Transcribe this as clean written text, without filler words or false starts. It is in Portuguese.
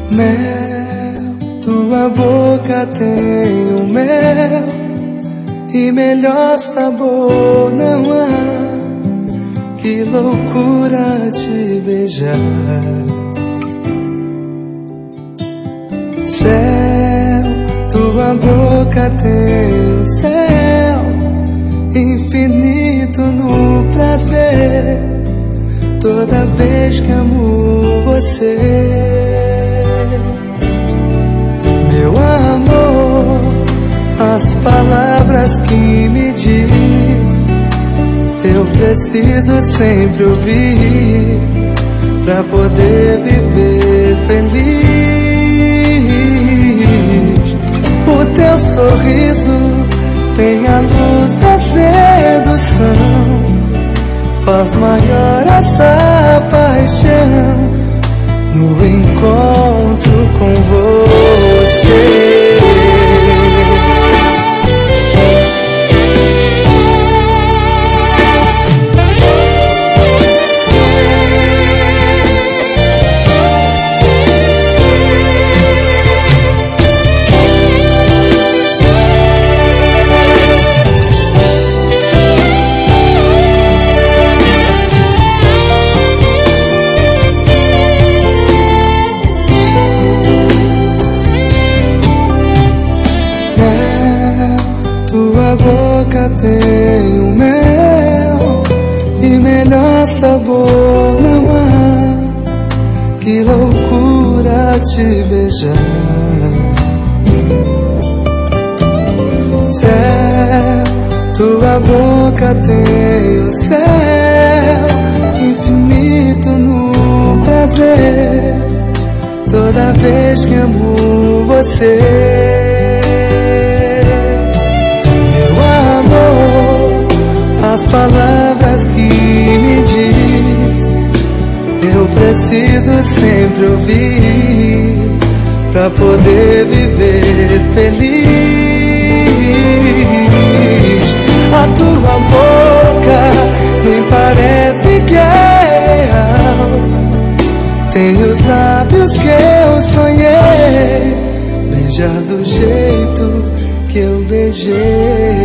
Mel, tua boca tem o mel e melhor sabor não há. Que loucura te beijar. Céu, tua boca tem o céu infinito no prazer. Toda vez que amo você, meu amor, as palavras que me diz eu preciso sempre ouvir pra poder viver feliz. O teu sorriso tem a luz da sedução, faz maior essa paixão no encontro com você. Tua boca tem o mel e melhor sabor não há. Que loucura te beijar. Céu, tua boca tem o céu infinito no prazer. Toda vez que amo você, as palavras que me diz eu preciso sempre ouvir pra poder viver feliz. A tua boca nem parece que é real, tem os lábios que eu sonhei, beijar do jeito que eu beijei.